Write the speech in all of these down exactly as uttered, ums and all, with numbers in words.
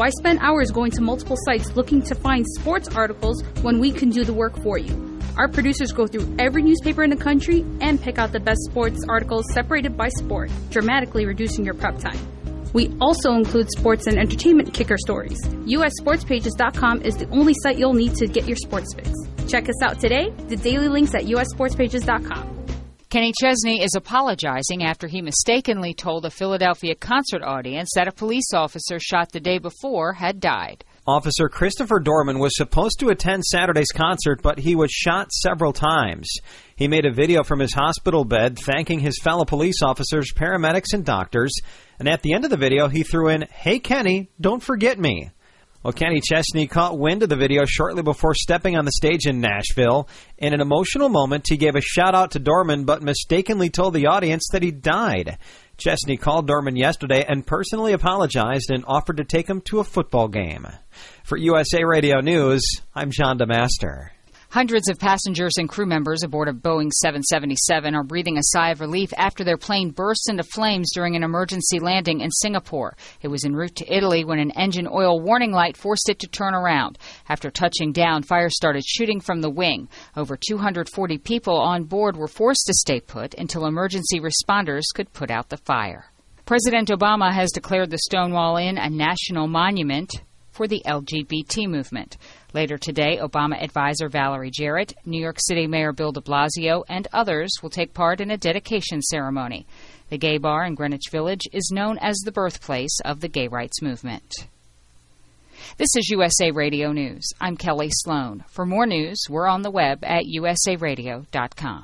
Why spend hours going to multiple sites looking to find sports articles when we can do the work for you? Our producers go through every newspaper in the country and pick out the best sports articles separated by sport, dramatically reducing your prep time. We also include sports and entertainment kicker stories. U S sports pages dot com is the only site you'll need to get your sports fix. Check us out today. The daily links at U S sports pages dot com. Kenny Chesney is apologizing after he mistakenly told a Philadelphia concert audience that a police officer shot the day before had died. Officer Christopher Dorman was supposed to attend Saturday's concert, but he was shot several times. He made a video from his hospital bed thanking his fellow police officers, paramedics, and doctors. And at the end of the video, he threw in, "Hey, Kenny, don't forget me." Well, Kenny Chesney caught wind of the video shortly before stepping on the stage in Nashville. In an emotional moment, he gave a shout-out to Dorman, but mistakenly told the audience that he died. Chesney called Dorman yesterday and personally apologized and offered to take him to a football game. For U S A Radio News, I'm John DeMaster. Hundreds of passengers and crew members aboard a Boeing seven seventy-seven are breathing a sigh of relief after their plane burst into flames during an emergency landing in Singapore. It was en route to Italy when an engine oil warning light forced it to turn around. After touching down, fire started shooting from the wing. Over two hundred forty people on board were forced to stay put until emergency responders could put out the fire. President Obama has declared the Stonewall Inn a national monument for the L G B T movement. Later today, Obama advisor Valerie Jarrett, New York City Mayor Bill de Blasio, and others will take part in a dedication ceremony. The gay bar in Greenwich Village is known as the birthplace of the gay rights movement. This is U S A Radio News. I'm Kelly Sloan. For more news, we're on the web at U S A radio dot com.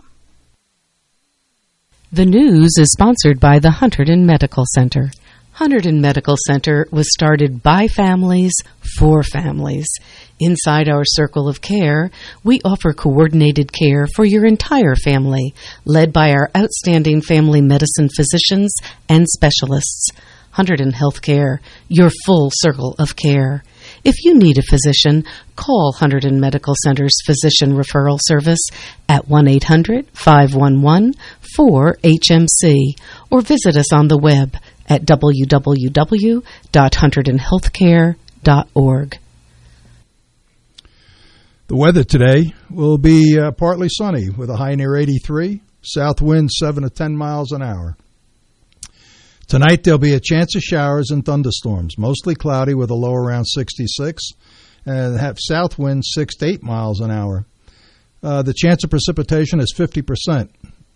The news is sponsored by the Hunterdon Medical Center. Hunterdon Medical Center was started by families for families. Inside our circle of care, we offer coordinated care for your entire family, led by our outstanding family medicine physicians and specialists. Hunterdon Healthcare, your full circle of care. If you need a physician, call Hunterdon Medical Center's Physician Referral Service at one eight hundred, five one one, four H M C or visit us on the web at w w w dot hunterdon healthcare dot org. The weather today will be uh, partly sunny with a high near eighty-three, south wind seven to ten miles an hour. Tonight there'll be a chance of showers and thunderstorms, mostly cloudy with a low around sixty-six, and have south wind six to eight miles an hour. Uh, the chance of precipitation is fifty percent.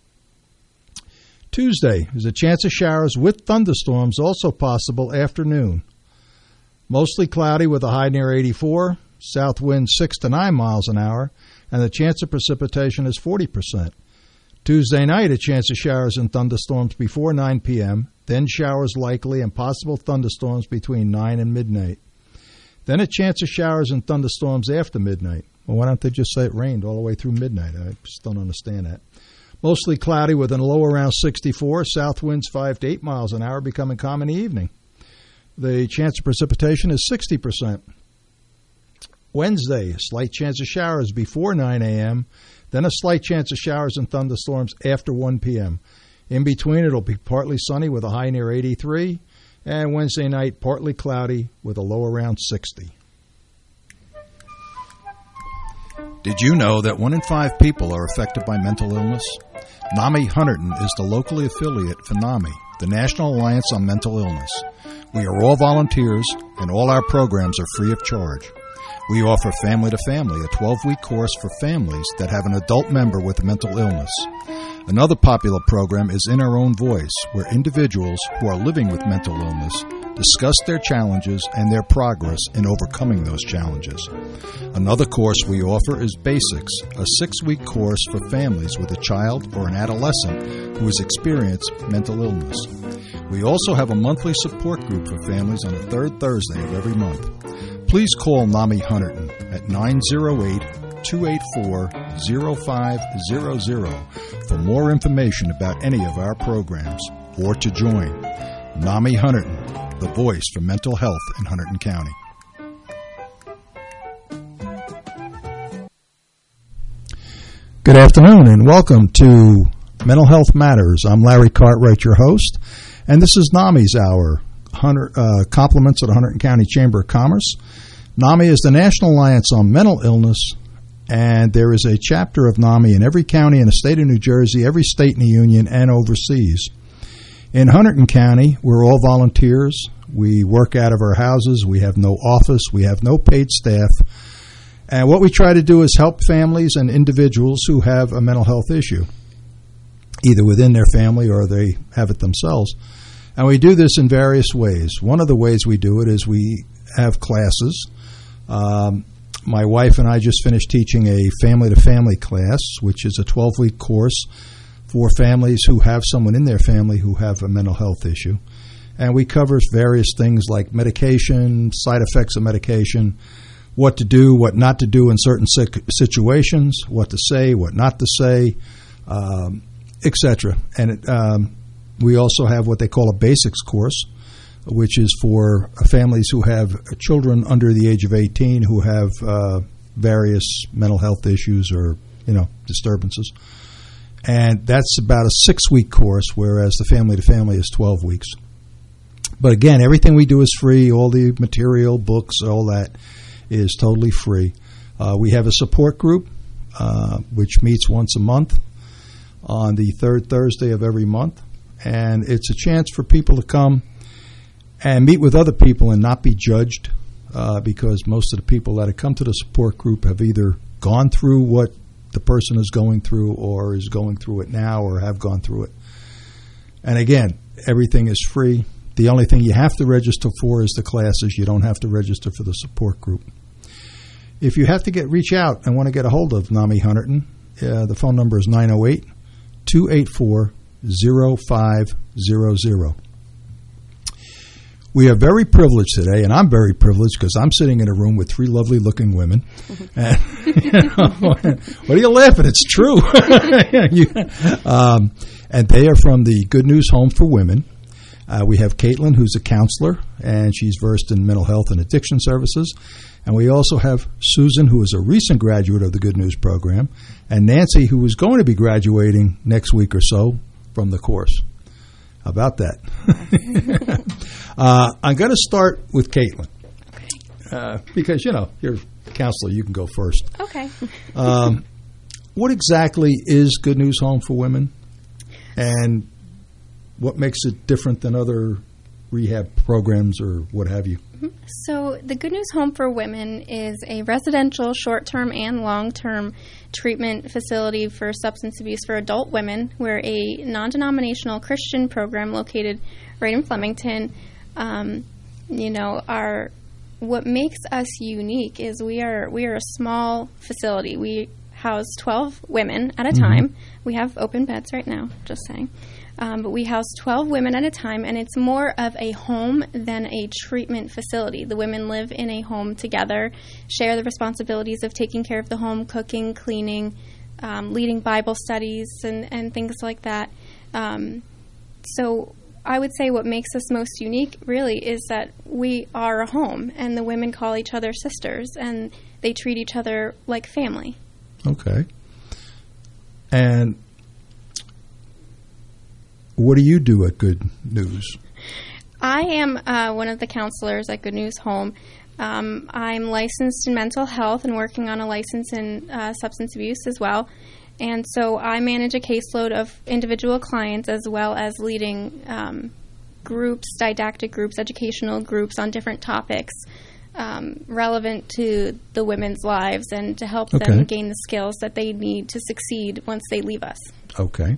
Tuesday is a chance of showers with thunderstorms, also possible afternoon. Mostly cloudy with a high near eighty-four, south wind six to nine miles an hour, and the chance of precipitation is forty percent. Tuesday night, a chance of showers and thunderstorms before nine p.m., then showers likely and possible thunderstorms between nine and midnight. Then a chance of showers and thunderstorms after midnight. Well, why don't they just say it rained all the way through midnight? I just don't understand that. Mostly cloudy with a low around sixty-four, south winds five to eight miles an hour, becoming calm in the evening. The chance of precipitation is sixty percent. Wednesday, a slight chance of showers before nine a.m., then a slight chance of showers and thunderstorms after one p.m. In between, it'll be partly sunny with a high near eighty-three, and Wednesday night, partly cloudy with a low around sixty. Did you know that one in five people are affected by mental illness? NAMI Hunterdon is the local affiliate for NAMI, the National Alliance on Mental Illness. We are all volunteers, and all our programs are free of charge. We offer Family to Family, a twelve-week course for families that have an adult member with a mental illness. Another popular program is In Our Own Voice, where individuals who are living with mental illness discuss their challenges and their progress in overcoming those challenges. Another course we offer is Basics, a six-week course for families with a child or an adolescent who has experienced mental illness. We also have a monthly support group for families on the third Thursday of every month. Please call NAMI Hunterdon at nine oh eight, two eight four, oh five hundred for more information about any of our programs or to join. NAMI Hunterdon, the voice for mental health in Hunterdon County. Good afternoon and welcome to Mental Health Matters. I'm Larry Cartwright, your host, and this is NAMI's hour, Hunter, uh, compliments of the Hunterdon County Chamber of Commerce. NAMI is the National Alliance on Mental Illness, and there is a chapter of NAMI in every county in the state of New Jersey, every state in the union, and overseas. In Hunterdon County, we're all volunteers. We work out of our houses. We have no office. We have no paid staff. And what we try to do is help families and individuals who have a mental health issue, either within their family or they have it themselves. And we do this in various ways. One of the ways we do it is we have classes. Um, my wife and I just finished teaching a family-to-family class, which is a twelve-week course for families who have someone in their family who have a mental health issue. And we cover various things like medication, side effects of medication, what to do, what not to do in certain situations, what to say, what not to say, um, et cetera. And it, um, we also have what they call a basics course, which is for families who have children under the age of eighteen who have uh, various mental health issues or, you know, disturbances. And that's about a six-week course, whereas the family-to-family is twelve weeks. But again, everything we do is free. All the material, books, all that is totally free. Uh, we have a support group, uh, which meets once a month on the third Thursday of every month. And it's a chance for people to come and meet with other people and not be judged, uh, because most of the people that have come to the support group have either gone through what the person is going through or is going through it now or have gone through it. And again, everything is free. The only thing you have to register for is the classes. You don't have to register for the support group. If you have to get reach out and want to get a hold of NAMI Hunterdon, uh, the phone number is nine oh eight, two eight four, oh five hundred. We are very privileged today, and I'm very privileged because I'm sitting in a room with three lovely-looking women. And, you know, what are you laughing? It's true. you, um, and they are from the Good News Home for Women. Uh, we have Caitlin, who's a counselor, and she's versed in mental health and addiction services. And we also have Susan, who is a recent graduate of the Good News program, and Nancy, who is going to be graduating next week or so from the course. How about that? uh, I'm going to start with Caitlin. Okay. Uh, because, you know, you're a counselor. You can go first. Okay. um, what exactly is Good News Home for Women? And what makes it different than other rehab programs or what have you? So the Good News Home for Women is a residential short-term and long-term treatment facility for substance abuse for adult women. We're a non-denominational Christian program located right in Flemington. Um, you know, our what makes us unique is we are we are a small facility. We house twelve women at a mm-hmm. time. We have open beds right now, just saying. Um, but we house twelve women at a time, and it's more of a home than a treatment facility. The women live in a home together, share the responsibilities of taking care of the home, cooking, cleaning, um, leading Bible studies, and, and things like that. Um, so I would say what makes us most unique, really, is that we are a home, and the women call each other sisters, and they treat each other like family. Okay. And what do you do at Good News? I am uh, one of the counselors at Good News Home. Um, I'm licensed in mental health and working on a license in uh, substance abuse as well. And so I manage a caseload of individual clients as well as leading um, groups, didactic groups, educational groups on different topics um, relevant to the women's lives and to help okay. them gain the skills that they need to succeed once they leave us. Okay.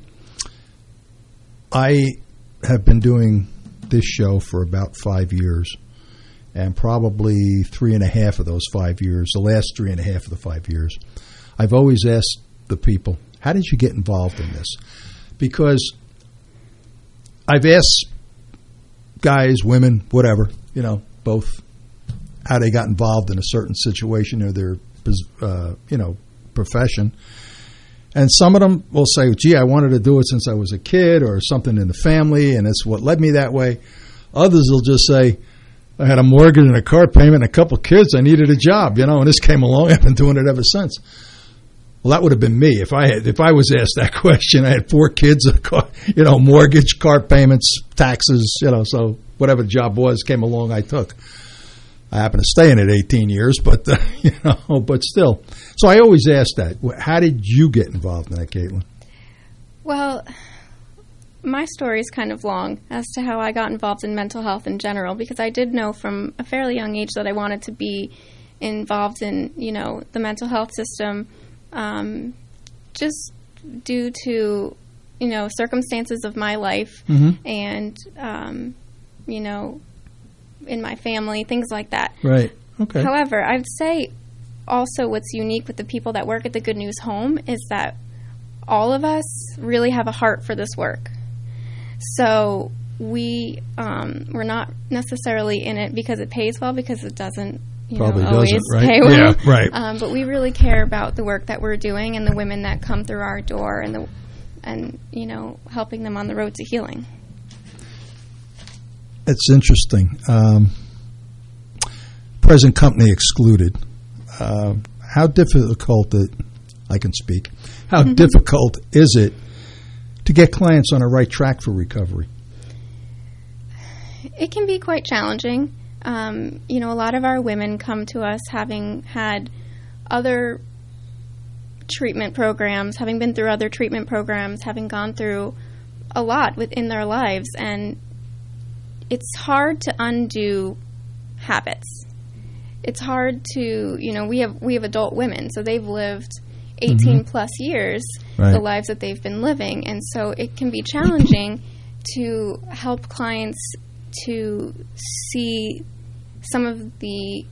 I have been doing this show for about five years, and probably three and a half of those five years, the last three and a half of the five years, I've always asked the people, how did you get involved in this? Because I've asked guys, women, whatever, you know, both how they got involved in a certain situation or their, uh, you know, profession. And some of them will say, gee, I wanted to do it since I was a kid or something in the family, and it's what led me that way. Others will just say, I had a mortgage and a car payment and a couple kids. I needed a job, you know, and this came along. I've been doing it ever since. Well, that would have been me if I had if I was asked that question. I had four kids, a car, you know, mortgage, car payments, taxes, you know. So whatever the job was came along, I took. I happened to stay in it eighteen years, but uh, you know, but still. So I always ask that. How did you get involved in that, Caitlin? Well, my story is kind of long as to how I got involved in mental health in general, because I did know from a fairly young age that I wanted to be involved in, you know, the mental health system, um, just due to, you know, circumstances of my life mm-hmm. and, um, you know, in my family, things like that. Right. Okay. However, I'd say also what's unique with the people that work at the Good News Home is that all of us really have a heart for this work. So we um, we're not necessarily in it because it pays well, because it doesn't, you Probably know, always doesn't, right? pay well. Yeah, right. Um, but we really care about the work that we're doing and the women that come through our door, and the and you know, helping them on the road to healing. It's interesting. Um, present company excluded. Uh, how difficult it? I can speak. How mm-hmm. difficult is it to get clients on a right track for recovery? It can be quite challenging. Um, you know, a lot of our women come to us having had other treatment programs, having been through other treatment programs, having gone through a lot within their lives, and it's hard to undo habits. It's hard to, you know, we have we have adult women, so they've lived eighteen mm-hmm. plus years, right. the lives that they've been living, and so it can be challenging to help clients to see some of the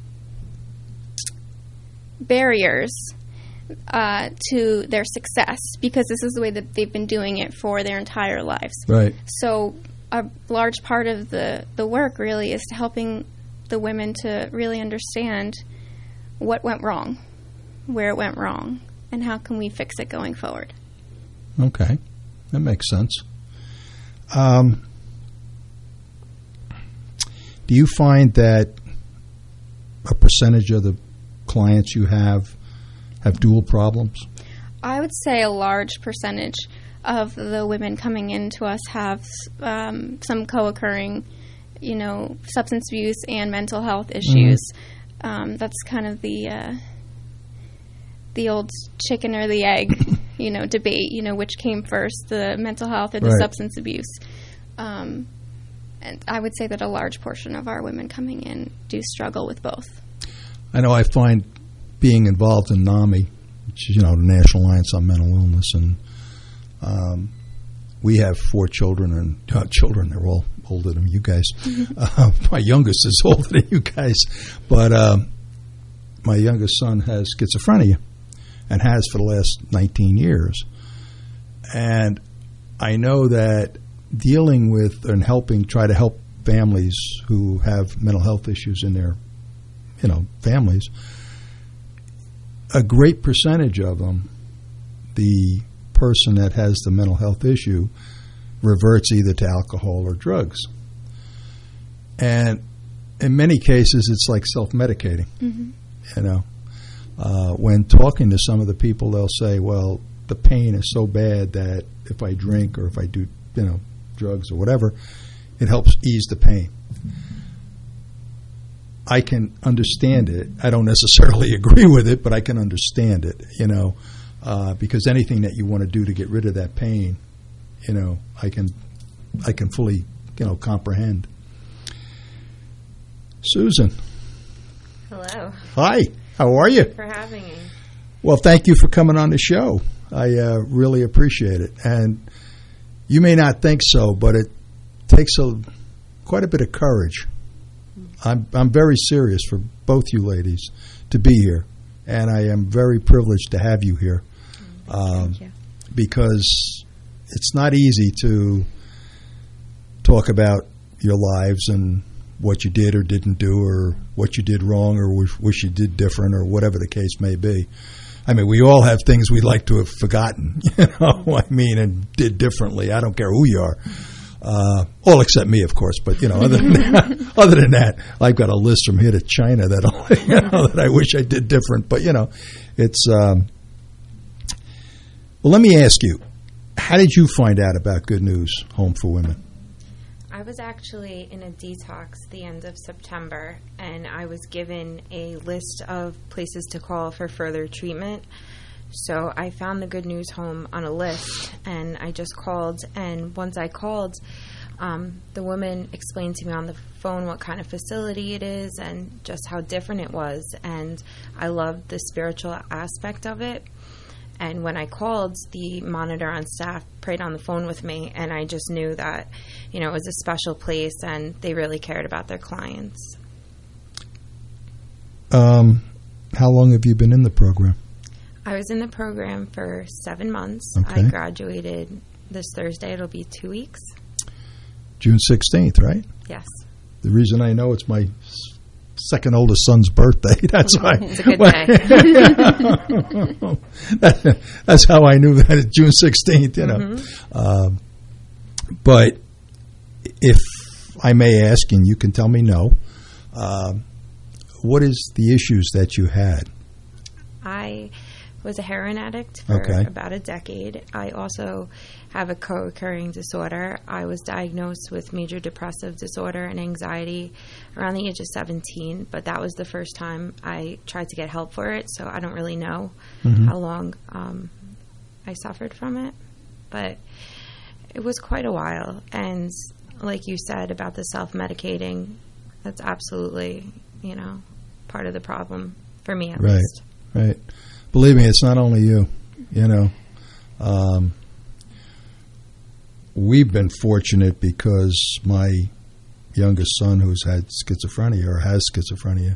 barriers uh, to their success, because this is the way that they've been doing it for their entire lives. Right. So a large part of the, the work really is helping the women to really understand what went wrong, where it went wrong, and how can we fix it going forward. Okay. That makes sense. Um, do you find that a percentage of the clients you have have dual problems? I would say a large percentage of the women coming in to us have um, some co-occurring, you know, substance abuse and mental health issues. Mm-hmm. Um, that's kind of the uh, the old chicken or the egg, you know, debate. You know, which came first, the mental health or the right. substance abuse. Um, and I would say that a large portion of our women coming in do struggle with both. I know I find being involved in NAMI, which is, you know, the National Alliance on Mental Illness, and um, we have four children, and uh, children, they're all older than you guys. Mm-hmm. Uh, my youngest is older than you guys, but um, my youngest son has schizophrenia and has for the last nineteen years. And I know that dealing with and helping, try to help families who have mental health issues in their, you know, families, a great percentage of them, the person that has the mental health issue reverts either to alcohol or drugs. And in many cases, it's like self-medicating. Mm-hmm. You know, uh, when talking to some of the people, they'll say, well, the pain is so bad that if I drink or if I do, you know, drugs or whatever, it helps ease the pain. I can understand it. I don't necessarily agree with it, but I can understand it, you know, uh, because anything that you want to do to get rid of that pain, you know, I can I can fully, you know, comprehend. Susan. Hello. Hi. How are you? For having me. Well, thank you for coming on the show. I uh, really appreciate it. And you may not think so, but it takes a quite a bit of courage. I'm I'm very serious for both you ladies to be here, and I am very privileged to have you here. Um, Thank you. Because it's not easy to talk about your lives and what you did or didn't do, or what you did wrong, or wish, wish you did different, or whatever the case may be. I mean, we all have things we'd like to have forgotten, you know, I mean, and did differently. I don't care who you are. Uh, all except me, of course, but, you know, other than that, other than that, I've got a list from here to China that, you know, that I wish I did different. But, you know, it's, um, Well, let me ask you, how did you find out about Good News Home for Women? I was actually in a detox the end of September, and I was given a list of places to call for further treatment. So I found the Good News Home on a list, and I just called. And once I called, um, the woman explained to me on the phone what kind of facility it is and just how different it was. And I loved the spiritual aspect of it. And when I called, the monitor on staff prayed on the phone with me, and I just knew that, you know, it was a special place, and they really cared about their clients. Um, how long have you been in the program? I was in the program for seven months. Okay. I graduated this Thursday. It'll be two weeks. June sixteenth, right? Yes. The reason I know it's my second oldest son's birthday. That's why. It's a good day. That's how I knew that it's June sixteenth, you know. Mm-hmm. Um, but if I may ask, and you can tell me no, um, what is the issues that you had? I was a heroin addict for okay. about a decade. I also have a co-occurring disorder. I was diagnosed with major depressive disorder and anxiety around the age of seventeen, but that was the first time I tried to get help for it, so I don't really know mm-hmm. how long um, I suffered from it. But it was quite a while, and like you said about the self-medicating, that's absolutely, you know, part of the problem for me at right. least. Right. Believe me, it's not only you, you know. Um, we've been fortunate because my youngest son, who's had schizophrenia or has schizophrenia,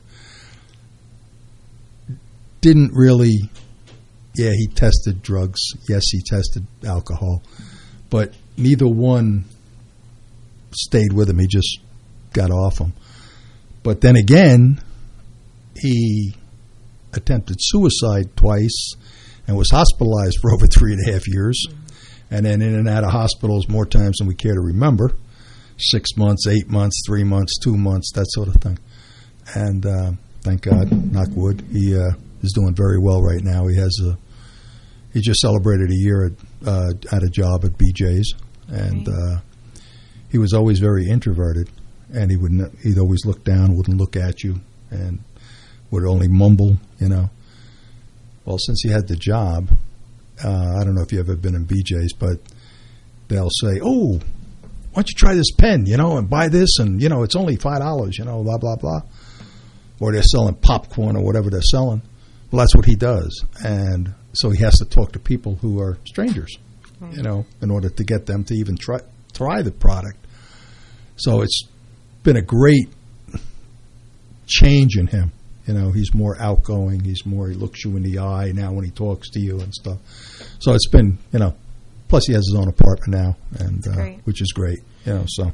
didn't really, yeah, he tested drugs. Yes, he tested alcohol. But neither one stayed with him. He just got off them. But then again, he attempted suicide twice and was hospitalized for over three and a half years, and then in and out of hospitals more times than we care to remember. Six months, eight months, three months, two months, that sort of thing. And uh, thank God, knock wood, he uh, is doing very well right now. He has a he just celebrated a year at, uh, at a job at B J's, and uh, he was always very introverted, and he would he'd always look down, wouldn't look at you, and would only mumble, you know. Well, since he had the job, uh, I don't know if you've ever been in B J's, but they'll say, oh, why don't you try this pen, you know, and buy this, and, you know, it's only five dollars, you know, blah, blah, blah. Or they're selling popcorn or whatever they're selling. Well, that's what he does. And so he has to talk to people who are strangers, mm-hmm. you know, in order to get them to even try, try the product. So it's been a great change in him. You know, he's more outgoing. He's more, he looks you in the eye now when he talks to you and stuff. So it's been, you know, plus he has his own apartment now, and uh, which is great, you know, so.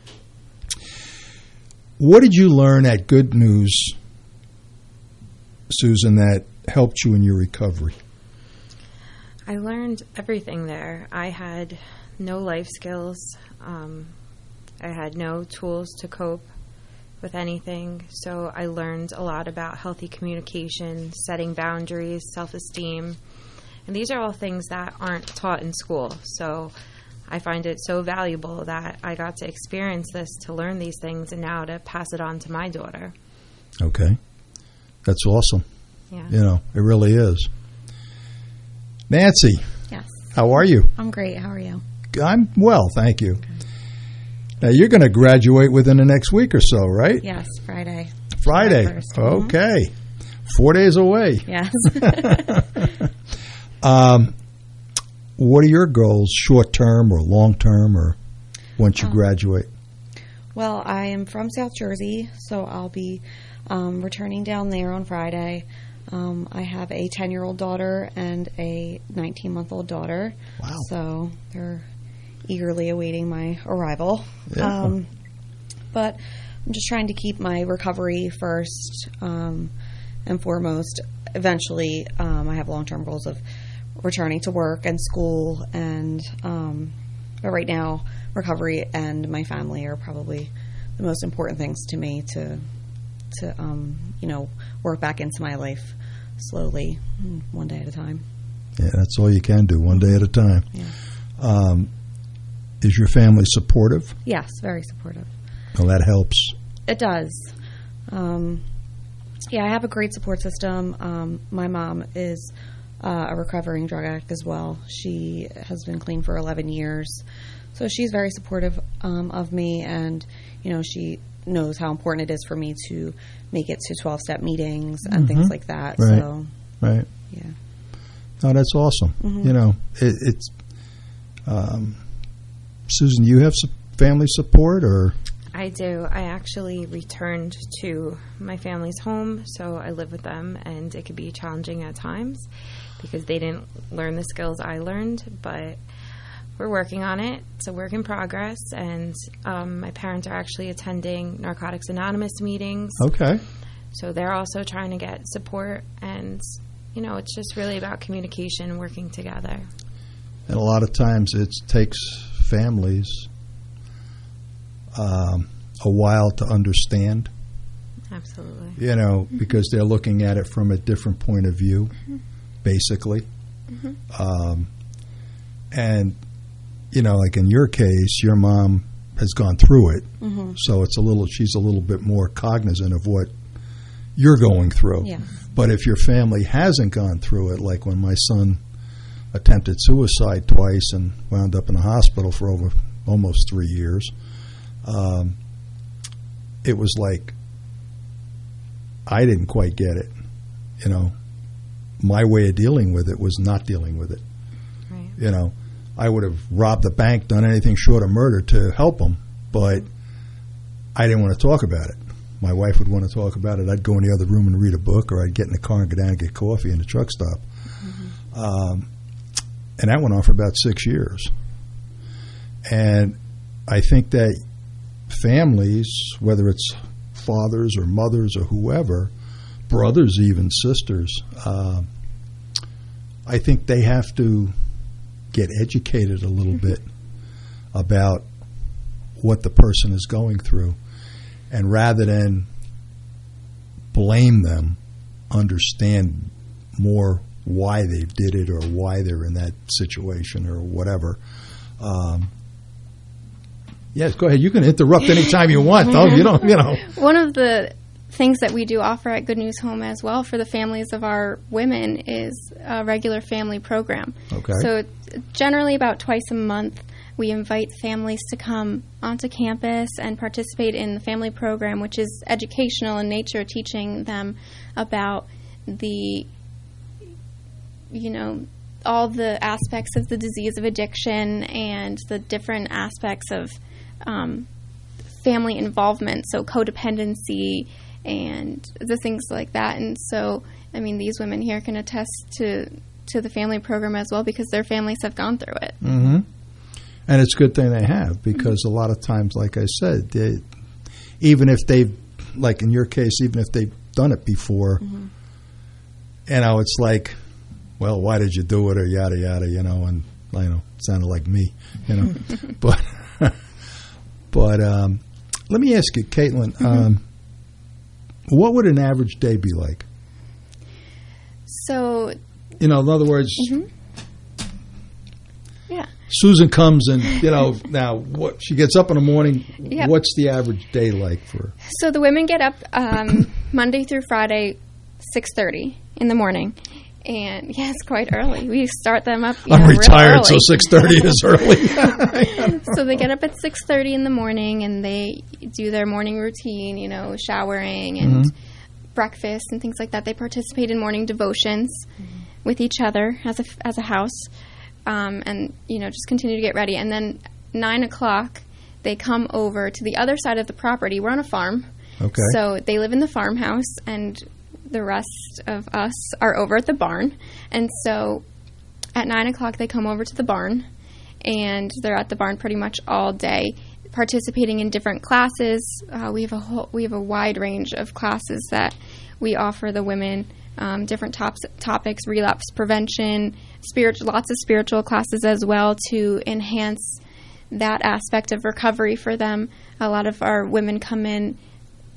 What did you learn at Good News, Susan, that helped you in your recovery? I learned everything there. I had no life skills. Um, I had no tools to cope with anything. So I learned a lot about healthy communication, setting boundaries, self-esteem. And these are all things that aren't taught in school. So I find it so valuable that I got to experience this, to learn these things, and now to pass it on to my daughter. Okay. That's awesome. Yeah. You know, it really is. Nancy. Yes. How are you? I'm great. How are you? I'm well, thank you. Okay. Now, you're going to graduate within the next week or so, right? Yes, Friday. Friday. Okay. Mm-hmm. Four days away. Yes. um, what are your goals, short term or long term, or once you um, graduate? Well, I am from South Jersey, so I'll be um, returning down there on Friday. Um, I have a ten-year-old daughter and a nineteen-month-old daughter. Wow. So they're eagerly awaiting my arrival. Yeah. Um, but I'm just trying to keep my recovery first um, and foremost. Eventually, um, I have long-term goals of returning to work and school, and um, but right now, recovery and my family are probably the most important things to me to to um, you know work back into my life slowly, one day at a time. Yeah, that's all you can do, one day at a time. Yeah. Um, is your family supportive? Yes, very supportive. Well, that helps. It does. Um, yeah, I have a great support system. Um, my mom is uh, a recovering drug addict as well. She has been clean for eleven years. So she's very supportive um, of me, and, you know, she knows how important it is for me to make it to twelve-step meetings and mm-hmm. things like that. Right. So, right. Yeah. Oh, that's awesome. Mm-hmm. You know, it, it's um, Susan, you have su- family support, or? I do. I actually returned to my family's home, so I live with them, and it could be challenging at times because they didn't learn the skills I learned, but we're working on it. It's a work in progress, and um, my parents are actually attending Narcotics Anonymous meetings. Okay. So they're also trying to get support, and, you know, it's just really about communication, working together. And a lot of times it takes families um, a while to understand. Absolutely. You know, mm-hmm. because they're looking at it from a different point of view, mm-hmm. basically. Mm-hmm. Um, and, you know, like in your case, your mom has gone through it, mm-hmm. so it's a little. She's a little bit more cognizant of what you're going through. Yeah. But if your family hasn't gone through it, like when my son attempted suicide twice and wound up in the hospital for over almost three years, um, it was like I didn't quite get it. You know, my way of dealing with it was not dealing with it. Right. You know, I would have robbed the bank, done anything short of murder to help them, but I didn't want to talk about it. My wife would want to talk about it. I'd go in the other room and read a book, or I'd get in the car and go down and get coffee in the truck stop. Mm-hmm. Um, and that went on for about six years. And I think that families, whether it's fathers or mothers or whoever, brothers even, sisters, uh, I think they have to get educated a little bit about what the person is going through. And rather than blame them, understand more why they did it or why they're in that situation or whatever. Um, yes, go ahead. You can interrupt anytime you want, though. You don't, you know. One of the things that we do offer at Good News Home as well for the families of our women is a regular family program. Okay. So generally about twice a month, we invite families to come onto campus and participate in the family program, which is educational in nature, teaching them about the, you know, all the aspects of the disease of addiction and the different aspects of um, family involvement, so codependency and the things like that. And so, I mean, these women here can attest to, to the family program as well because their families have gone through it. Mm-hmm. And it's a good thing they have because mm-hmm. a lot of times, like I said, they, even if they've, like in your case, even if they've done it before, mm-hmm. you know, it's like, well, why did you do it or yada, yada, you know, and, you know, it sounded like me, you know. but, but um, let me ask you, Caitlin, mm-hmm. um, what would an average day be like? So, you know, in other words, mm-hmm. yeah. Susan comes and, you know, now what she gets up in the morning. Yep. What's the average day like for her? So the women get up um, Monday through Friday, six thirty in the morning. And yes, quite early. We start them up. You I'm know, retired, so six thirty is early. So they get up at six thirty in the morning, and they do their morning routine. You know, showering and mm-hmm. breakfast and things like that. They participate in morning devotions mm-hmm. with each other as a as a house, um, and you know, just continue to get ready. And then nine o'clock, they come over to the other side of the property. We're on a farm, okay. So they live in the farmhouse, and the rest of us are over at the barn. And so at nine o'clock they come over to the barn, and they're at the barn pretty much all day participating in different classes. Uh, we have a whole, we have a wide range of classes that we offer the women, um, different tops, topics, relapse prevention, spiritual, lots of spiritual classes as well to enhance that aspect of recovery for them. A lot of our women come in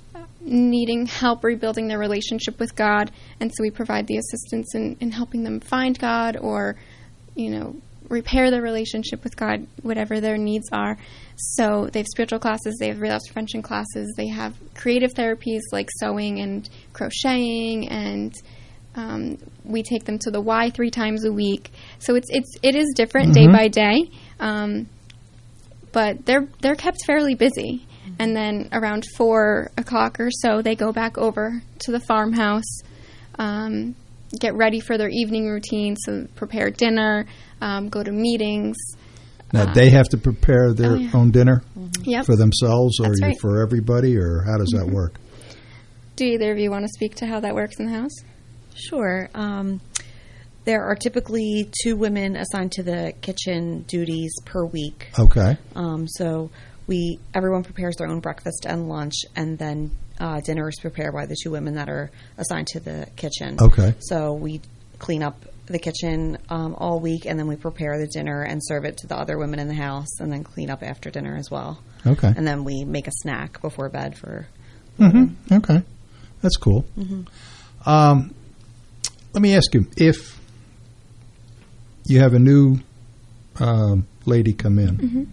needing help rebuilding their relationship with God, and so we provide the assistance in, in helping them find God or, you know, repair their relationship with God, whatever their needs are. So they have spiritual classes, they have relapse prevention classes, they have creative therapies like sewing and crocheting, and um, we take them to the Y three times a week. So it's it's it is different Mm-hmm. day by day, um, but they're they're kept fairly busy. And then around four o'clock or so, they go back over to the farmhouse, um, get ready for their evening routine, so prepare dinner, um, go to meetings. Now, Uh, they have to prepare their oh, yeah. own dinner Yep. for themselves, or That's you- right. for everybody, or how does that work? Do either of you want to speak to how that works in the house? Sure. Um, there are typically two women assigned to the kitchen duties per week. Okay. Um, so we everyone prepares their own breakfast and lunch, and then uh, dinner is prepared by the two women that are assigned to the kitchen. Okay. So we clean up the kitchen um, all week, and then we prepare the dinner and serve it to the other women in the house, and then clean up after dinner as well. Okay. And then we make a snack before bed for. Mm-hmm. Okay. That's cool. Um, let me ask you, if you have a new um, lady come in,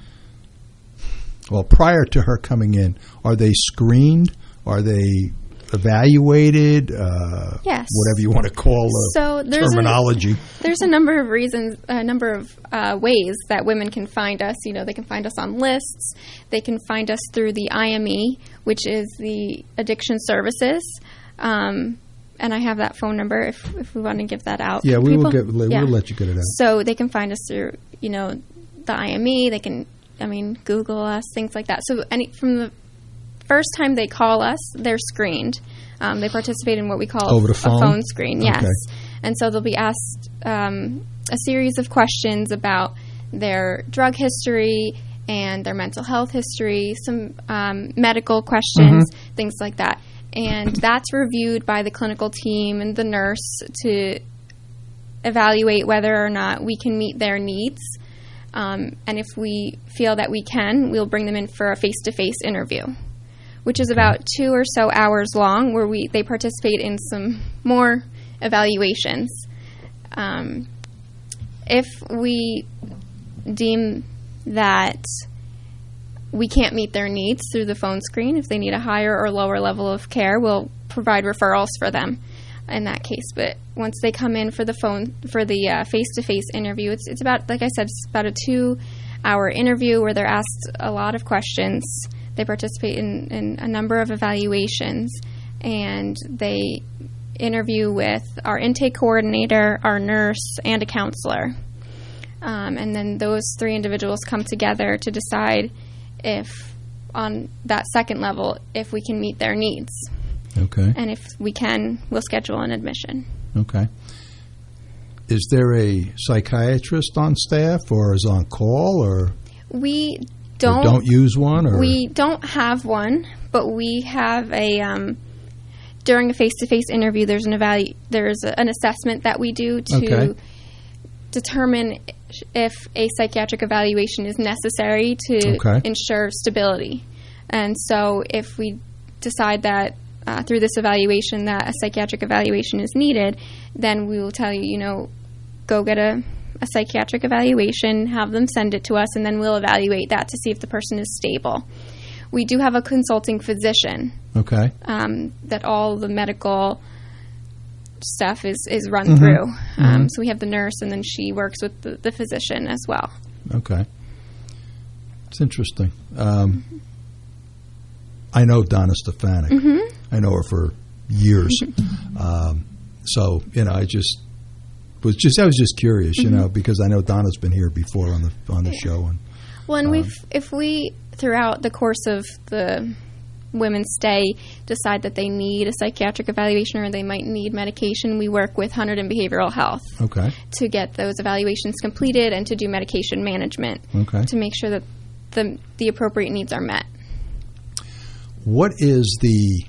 well, prior to her coming in, are they screened? Are they evaluated? Uh, Yes. Whatever you want to call the So there's terminology. A, there's a number of reasons, a number of uh, ways that women can find us. You know, they can find us on lists. They can find us through the I M E, which is the Addiction Services. Um, and I have that phone number if, if we want to give that out. Yeah, for we will people. get. We'll Yeah. let you get it out. So they can find us through, you know, the I M E. They can, I mean, Google us, things like that. So any from the first time they call us, they're screened. Um, they participate in what we call Over the a phone? phone screen. Yes, Okay. and so they'll be asked um, a series of questions about their drug history and their mental health history, some um, medical questions, things like that. And that's reviewed by the clinical team and the nurse to evaluate whether or not we can meet their needs. Um, and if we feel that we can, we'll bring them in for a face-to-face interview, which is about two or so hours long, where we they participate in some more evaluations. Um, if we deem that we can't meet their needs through the phone screen, if they need a higher or lower level of care, we'll provide referrals for them in that case. But once they come in for the phone for the uh, face-to-face interview, it's it's about, like I said, it's about a two-hour interview where they're asked a lot of questions. They participate in, in a number of evaluations, and they interview with our intake coordinator, our nurse, and a counselor. Um, and then those three individuals come together to decide if, on that second level, if we can meet their needs. Okay. And if we can, we'll schedule an admission. Okay. Is there a psychiatrist on staff, or is on call, or We or don't, don't use one? Or we don't have one, but we have a um, during a face-to-face interview. There's an evalu- There's a, an assessment that we do to Okay. determine if a psychiatric evaluation is necessary to Okay. ensure stability. And so, if we decide that uh, through this evaluation that a psychiatric evaluation is needed, then we will tell you, you know, go get a, a psychiatric evaluation, have them send it to us, and then we'll evaluate that to see if the person is stable. We do have a consulting physician Okay. um, that all the medical stuff is, is run Mhm. through. Um, Mhm. So we have the nurse, and then she works with the, the physician as well. Okay. It's interesting. Um, I know Donna Stefanik. Mm-hmm. I know her for years. um, so, you know, I just was just I was just curious, you Mhm. know, because I know Donna's been here before on the on the Yeah. show, and Well, and Um, we've, if we, throughout the course of the women's stay, decide that they need a psychiatric evaluation or they might need medication, we work with Hunterdon Behavioral Health okay, to get those evaluations completed and to do medication management okay. to make sure that the the appropriate needs are met. What is the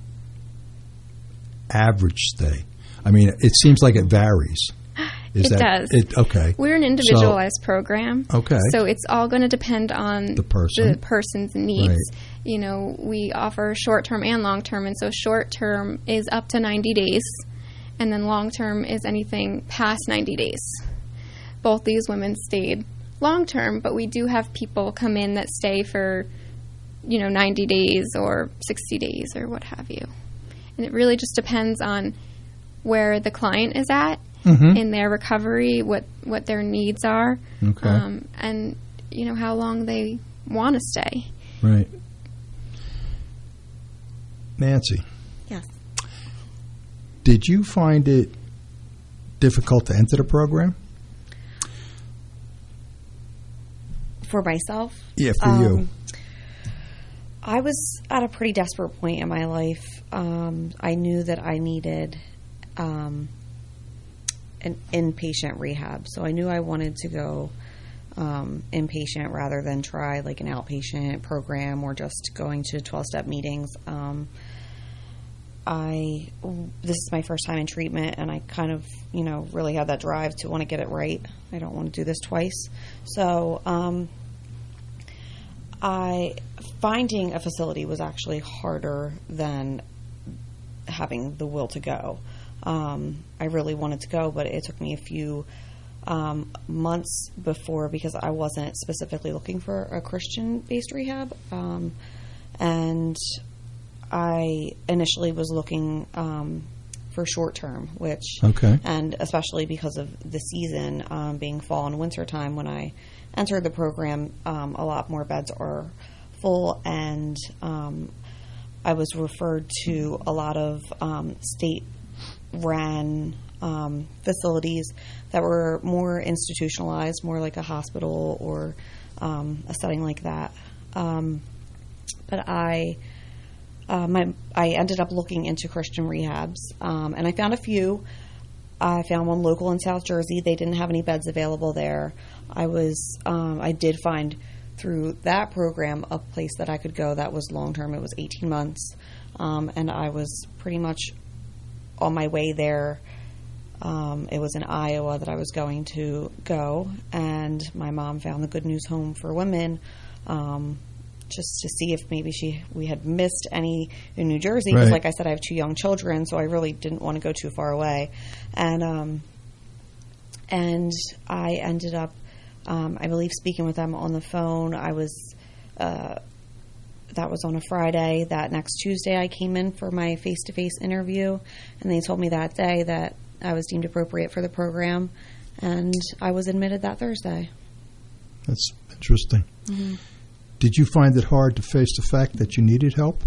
average stay? I mean, it seems like it varies. Is It that, does. It, okay. We're an individualized program. Okay. So it's all going to depend on The person. the person's needs. Right. you know, we offer short-term and long-term, and so short-term is up to ninety days, and then long-term is anything past ninety days. Both these women stayed long-term, but we do have people come in that stay for, you know, ninety days or sixty days or what have you. And it really just depends on where the client is at mm-hmm. in their recovery, what, what their needs are, okay. um, and, you know, how long they want to stay. Right. Nancy. Yes. Did you find it difficult to enter the program? For myself? Yeah, for um, you. I was at a pretty desperate point in my life. Um, I knew that I needed um, an inpatient rehab. So I knew I wanted to go um, inpatient rather than try like an outpatient program or just going to twelve-step meetings. Um, I this is my first time in treatment, and I kind of, you know, really had that drive to want to get it right. I don't want to do this twice. So um, I finding a facility was actually harder than having the will to go. Um, I really wanted to go, but it took me a few um, months before, because I wasn't specifically looking for a Christian-based rehab, um, and I initially was looking um, for short term, which, okay. and especially because of the season um, being fall and winter time, when I entered the program, um, a lot more beds are full, and um, I was referred to a lot of um, state-ran um, facilities that were more institutionalized, more like a hospital or um, a setting like that. Um, but I... Um, I, I ended up looking into Christian rehabs, um, and I found a few. I found one local in South Jersey. They didn't have any beds available there. I was, um, I did find through that program a place that I could go that was long term. It was eighteen months, um, and I was pretty much on my way there. Um, it was in Iowa that I was going to go, and my mom found the Good News Home for Women. Um, just to see if maybe she we had missed any in New Jersey, because, right. like I said, I have two young children, so I really didn't want to go too far away. And um, and I ended up, um, I believe, speaking with them on the phone. I was, uh, that was on a Friday. That next Tuesday, I came in for my face-to-face interview, and they told me that day that I was deemed appropriate for the program, and I was admitted that Thursday. That's interesting. Mm-hmm. Did you find it hard to face the fact that you needed help?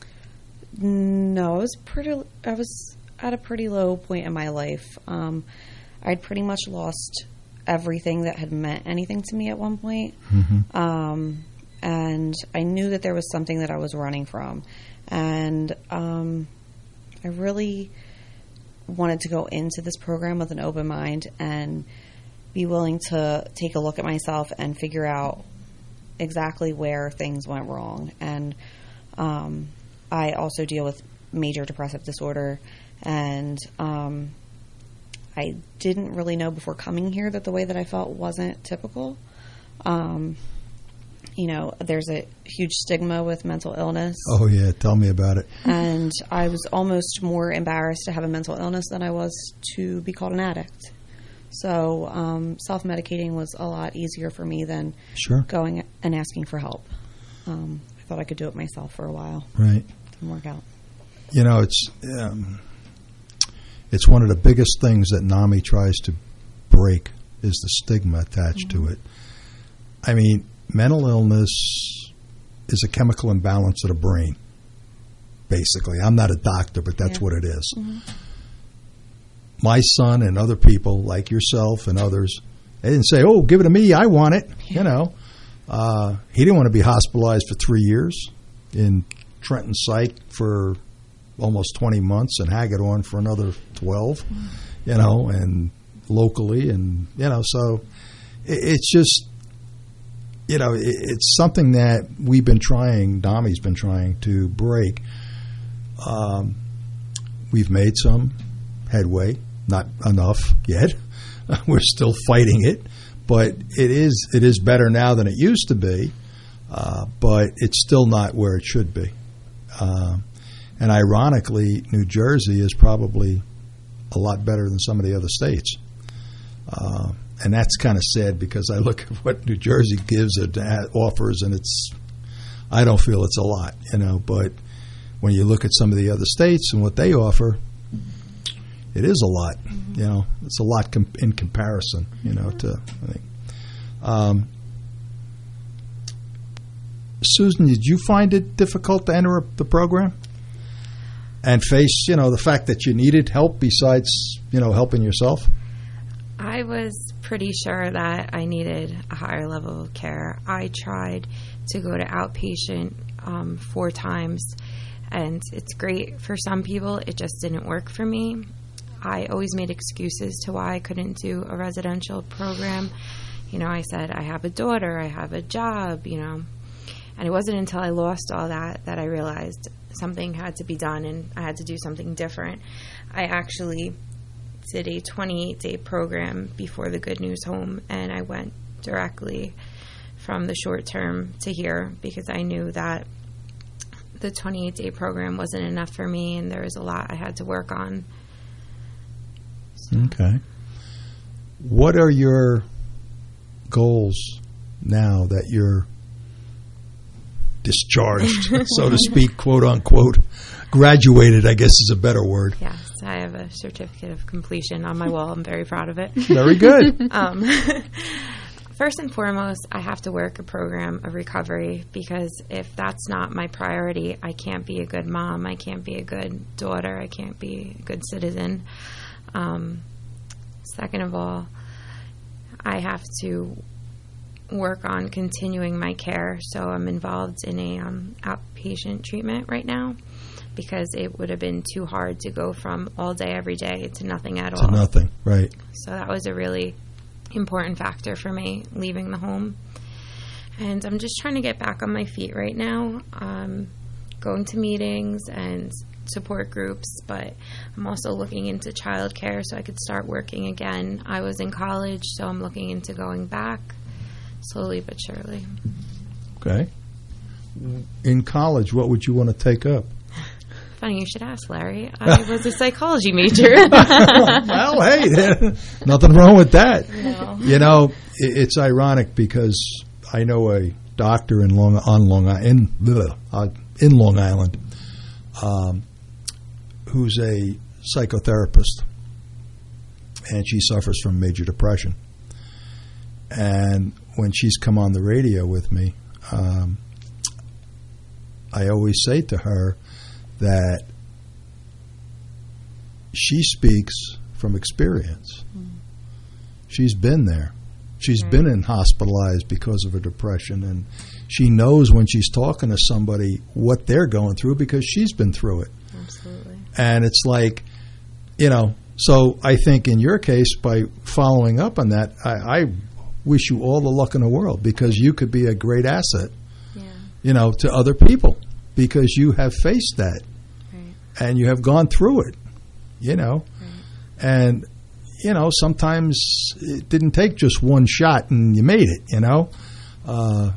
No, I was pretty. I was at a pretty low point in my life. Um, I'd pretty much lost everything that had meant anything to me at one point, mm-hmm. um, and I knew that there was something that I was running from, and um, I really wanted to go into this program with an open mind and be willing to take a look at myself and figure out exactly where things went wrong. And um, I also deal with major depressive disorder, and um, I didn't really know before coming here that the way that I felt wasn't typical. Um, you know, there's a huge stigma with mental illness. Oh, yeah. Tell me about it. And I was almost more embarrassed to have a mental illness than I was to be called an addict. So um, self-medicating was a lot easier for me than sure. going and asking for help. Um, I thought I could do it myself for a while. Right. Didn't work out. You know, it's um, it's one of the biggest things that NAMI tries to break is the stigma attached mm-hmm. to it. I mean, mental illness is a chemical imbalance of the brain, basically. I'm not a doctor, but that's yeah. what it is. Mm-hmm. My son and other people like yourself and others, they didn't say, oh, give it to me, I want it. Yeah. You know, uh, he didn't want to be hospitalized for three years in Trenton Psych for almost twenty months and Hagedorn for another twelve, mm-hmm. you know, and locally. And, you know, so it, it's just, you know, it, it's something that we've been trying, NAMI's been trying to break. Um, we've made some headway. Not enough yet. We're still fighting it, but it is it is better now than it used to be. uh, but it's still not where it should be. Uh, and ironically, New Jersey is probably a lot better than some of the other states. Uh, and that's kind of sad because I look at what New Jersey gives and offers, and it's, I don't feel it's a lot, you know, but when you look at some of the other states and what they offer, it is a lot, mm-hmm. you know, it's a lot com- in comparison, you know, to, I think. Um, Susan, did you find it difficult to enter the program and face, you know, the fact that you needed help besides, you know, helping yourself? I was pretty sure that I needed a higher level of care. I tried to go to outpatient um, four times, and it's great for some people. It just didn't work for me. I always made excuses to why I couldn't do a residential program. You know, I said, I have a daughter, I have a job, you know. And it wasn't until I lost all that that I realized something had to be done and I had to do something different. I actually did a twenty-eight day program before the Good News Home, and I went directly from the short term to here because I knew that the twenty-eight day program wasn't enough for me and there was a lot I had to work on. So. Okay. What are your goals now that you're discharged, so to speak, quote unquote, graduated, I guess is a better word? Yes, I have a certificate of completion on my wall. I'm very proud of it. Very good. um, first and foremost, I have to work a program of recovery because if that's not my priority, I can't be a good mom, I can't be a good daughter, I can't be a good citizen. Um, second of all, I have to work on continuing my care. So I'm involved in a um, outpatient treatment right now because it would have been too hard to go from all day, every day to nothing at all. To nothing, right. So that was a really important factor for me, leaving the home. And I'm just trying to get back on my feet right now, um, going to meetings and support groups, but I'm also looking into childcare so I could start working again. I was in college, so I'm looking into going back. Slowly but surely. Okay. In college, what would you want to take up? Funny you should ask, Larry. I was a psychology major. Well, hey, nothing wrong with that. No. You know, it's ironic because I know a doctor in Long on Long in uh, in Long Island um, who's a psychotherapist, and she suffers from major depression. And when she's come on the radio with me, um, I always say to her that she speaks from experience. Mm. She's been there. She's right. been in hospitalized because of her depression, and she knows when she's talking to somebody what they're going through because she's been through it. Absolutely. And it's like, you know, so I think in your case, by following up on that, I, I wish you all the luck in the world because you could be a great asset, yeah. you know, to other people because you have faced that right. and you have gone through it, you know. Right. And, you know, sometimes it didn't take just one shot and you made it, you know. Uh,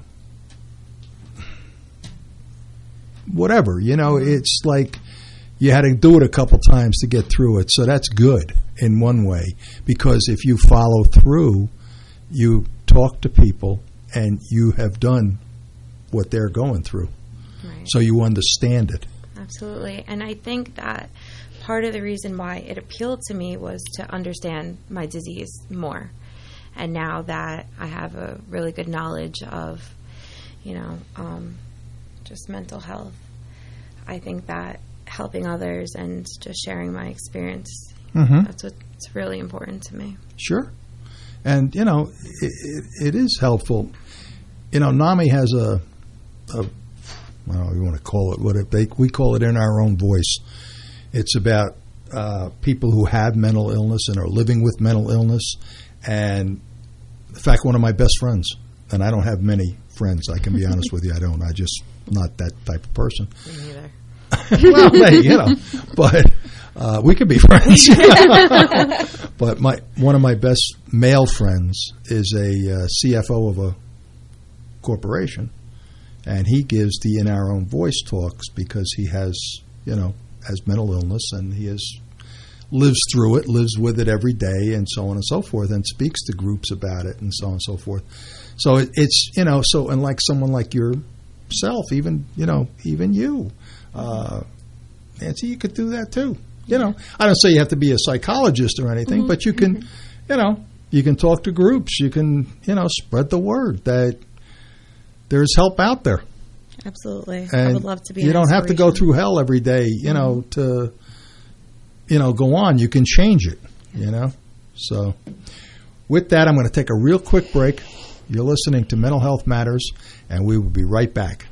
whatever, you know, mm-hmm. it's like you had to do it a couple times to get through it. So that's good in one way because if you follow through, you talk to people and you have done what they're going through. Right. So you understand it. Absolutely. And I think that part of the reason why it appealed to me was to understand my disease more. And now that I have a really good knowledge of, you know, um, just mental health, I think that helping others and just sharing my experience, mm-hmm. that's what's really important to me. Sure. And, you know, it, it, it is helpful. You know, NAMI has a, a I don't know what you want to call it, what it, they, we call it in our own voice. It's about uh, people who have mental illness and are living with mental illness. And, in fact, one of my best friends, and I don't have many friends, I can be honest with you, I don't. I just not that type of person. Me neither. Well, hey, you know, but uh, we could be friends. But my one of my best male friends is a uh, C F O of a corporation, And he gives the In Our Own Voice talks because he has, you know, has mental illness, and he has lives through it, lives with it every day, and so on and so forth, and speaks to groups about it, and so on and so forth. So it, it's, you know, so, and like someone like yourself, even, you know, even you, uh, Nancy, you could do that too. You know, I don't say you have to be a psychologist or anything, mm-hmm. but you can, you know, you can talk to groups. You can, you know, spread the word that there's help out there. Absolutely. And I would love to be. You don't have to go through hell every day, you mm-hmm. know, to, you know, go on. You can change it, you know. So with that, I'm going to take a real quick break. You're listening to Mental Health Matters, and we will be right back.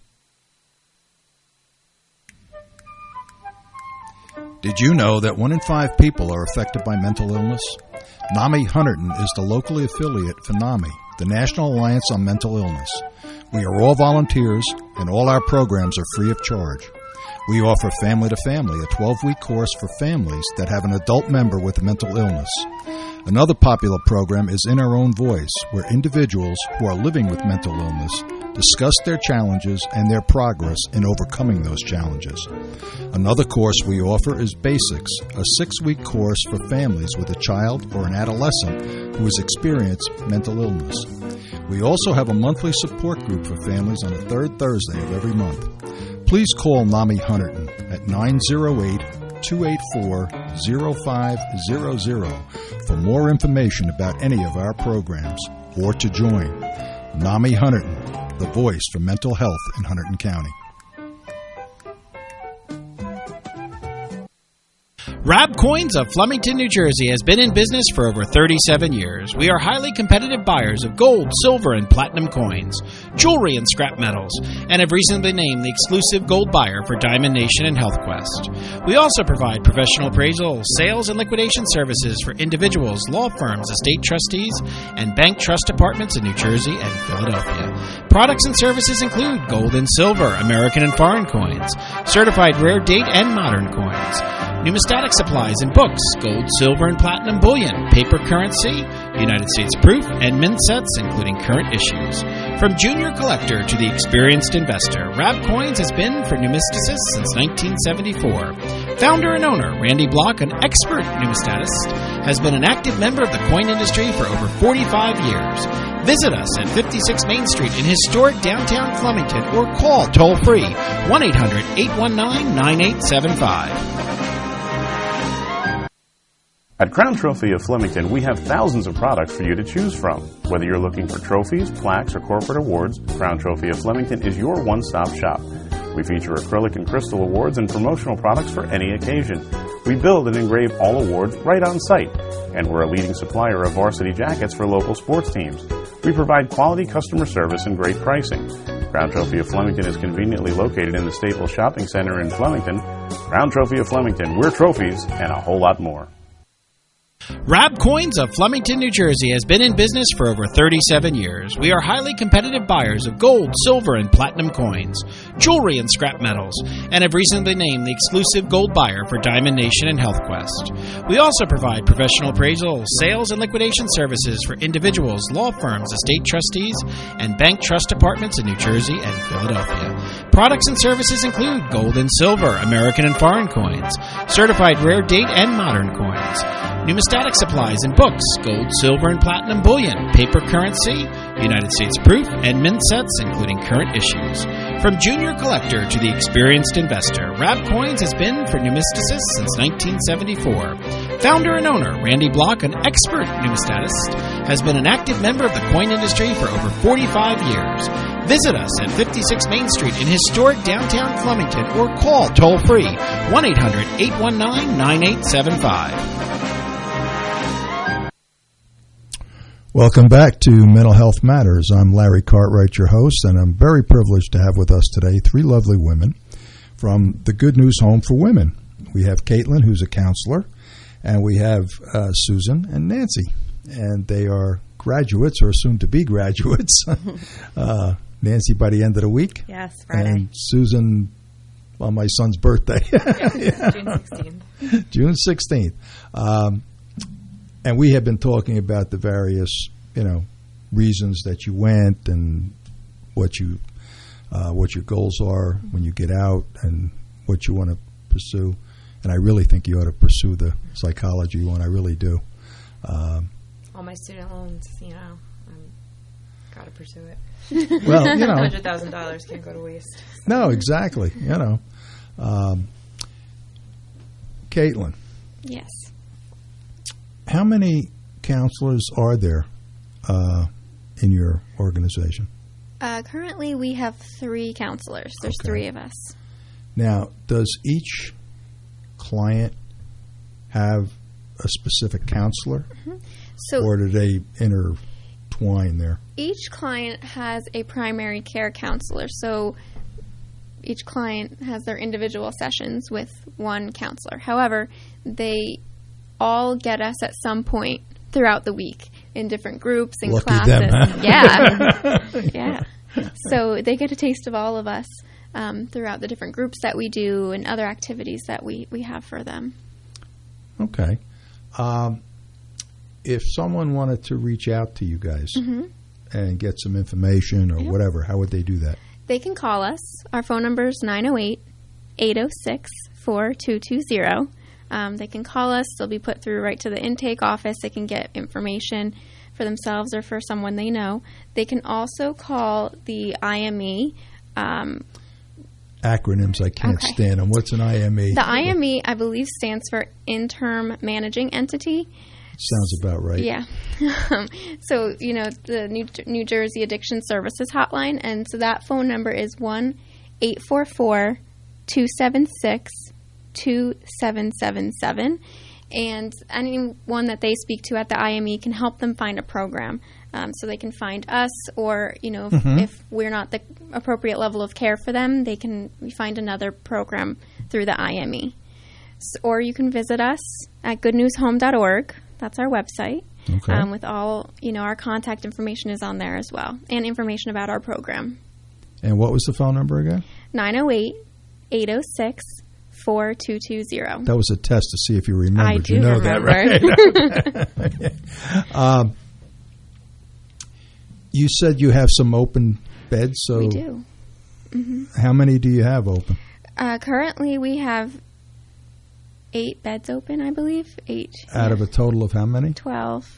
Did you know that one in five people are affected by mental illness? NAMI Hunterdon is the locally affiliate for NAMI, the National Alliance on Mental Illness. We are all volunteers, and all our programs are free of charge. We offer Family to Family, a twelve-week course for families that have an adult member with a mental illness. Another popular program is In Our Own Voice, where individuals who are living with mental illness discuss their challenges and their progress in overcoming those challenges. Another course we offer is Basics, a six-week course for families with a child or an adolescent who has experienced mental illness. We also have a monthly support group for families on the third Thursday of every month. Please call NAMI Hunterdon at nine oh eight, two eight four, oh five hundred for more information about any of our programs or to join. NAMI Hunterdon, the voice for mental health in Hunterdon County. Rab Coins of Flemington, New Jersey has been in business for over thirty-seven years. We are highly competitive buyers of gold, silver, and platinum coins, jewelry, and scrap metals, and have recently named the exclusive gold buyer for Diamond Nation and HealthQuest. We also provide professional appraisal, sales, and liquidation services for individuals, law firms, estate trustees, and bank trust departments in New Jersey and Philadelphia. Products and services include gold and silver, American and foreign coins, certified rare date and modern coins, numismatic supplies and books, gold, silver, and platinum bullion, paper currency, United States proof, and mint sets, including current issues. From junior collector to the experienced investor, Rab Coins has been for numisticists since nineteen seventy-four. Founder and owner Randy Block, an expert numismatist, has been an active member of the coin industry for over forty-five years. Visit us at fifty-six Main Street in historic downtown Flemington or call toll-free one eight hundred, eight one nine, nine eight seven five. At Crown Trophy of Flemington, we have thousands of products for you to choose from. Whether you're looking for trophies, plaques, or corporate awards, Crown Trophy of Flemington is your one-stop shop. We feature acrylic and crystal awards and promotional products for any occasion. We build and engrave all awards right on site, and we're a leading supplier of varsity jackets for local sports teams. We provide quality customer service and great pricing. Crown Trophy of Flemington is conveniently located in the Staples Shopping Center in Flemington. Crown Trophy of Flemington, we're trophies and a whole lot more. Rab Coins of Flemington, New Jersey has been in business for over thirty-seven years. We are highly competitive buyers of gold, silver, and platinum coins, jewelry, and scrap metals, and have recently named the exclusive gold buyer for Diamond Nation and HealthQuest. We also provide professional appraisal, sales, and liquidation services for individuals, law firms, estate trustees, and bank trust departments in New Jersey and Philadelphia. Products and services include gold and silver, American and foreign coins, certified rare date and modern coins, numismatic supplies and books, gold, silver, and platinum bullion, paper currency, United States proof, and mint sets, including current issues. From junior collector to the experienced investor, Rab Coins has been for numisticists since nineteen seventy-four. Founder and owner Randy Block, an expert numismatist, has been an active member of the coin industry for over forty-five years. Visit us at fifty-six Main Street in historic downtown Flemington or call toll-free one eight hundred, eight one nine, nine eight seven five. Welcome back to Mental Health Matters. I'm Larry Cartwright, your host, and I'm very privileged to have with us today three lovely women from the Good News Home for Women. We have Caitlin, who's a counselor, and we have uh, Susan and Nancy, and they are graduates or soon to be graduates. uh, Nancy by the end of the week. Yes, Friday. And Susan on my son's birthday. Yes, yeah. June sixteenth. June sixteenth. Um, and we have been talking about the various, you know, reasons that you went and what you uh, what your goals are when you get out and what you want to pursue. And I really think you ought to pursue the psychology one. I really do. Um, All my student loans, you know, I've got to pursue it. Well, you know. one hundred thousand dollars can't go to waste. No, exactly. You know. Um, Caitlin. Yes. How many counselors are there uh, in your organization? Uh, currently, we have three counselors. There's Okay. three of us. Now, does each client have a specific counselor, Mm-hmm. So or do they intertwine there? each client has a primary care counselor. So each client has their individual sessions with one counselor. However, they all get us at some point throughout the week in different groups and Lucky classes. them, huh? Yeah. Yeah. So they get a taste of all of us um, throughout the different groups that we do and other activities that we, we have for them. Okay. Um, if someone wanted to reach out to you guys Mm-hmm. and get some information or Yep. whatever, how would they do that? They can call us. Our phone number is nine oh eight, eight oh six, four two two zero. Um, they can call us. They'll be put through right to the intake office. They can get information for themselves or for someone they know. They can also call the I M E. Um, Acronyms, I can't Okay. stand them. What's an I M E? the I M E, I believe, stands for Interim Managing Entity. Sounds about right. Yeah. Um, so, you know, the New, New Jersey Addiction Services Hotline. And so that phone number is one eight four four, two seven six, two seven seven seven. And anyone that they speak to at the I M E can help them find a program. Um, so they can find us, or, you know, if, Mhm. if we're not the appropriate level of care for them, they can find another program through the I M E. S or you can visit us at good news home dot org. That's our website. Okay. Um, with all, you know, our contact information is on there as well, and information about our program. And what was the phone number again? nine oh eight, eight oh six, four two two zero. That was a test to see if you remembered. I do you know remember. that, right? um, you said you have some open beds. So We do. hmm how many do you have open? Uh, currently, we have eight beds open, I believe. Eight. Out yeah. of a total of how many? Twelve.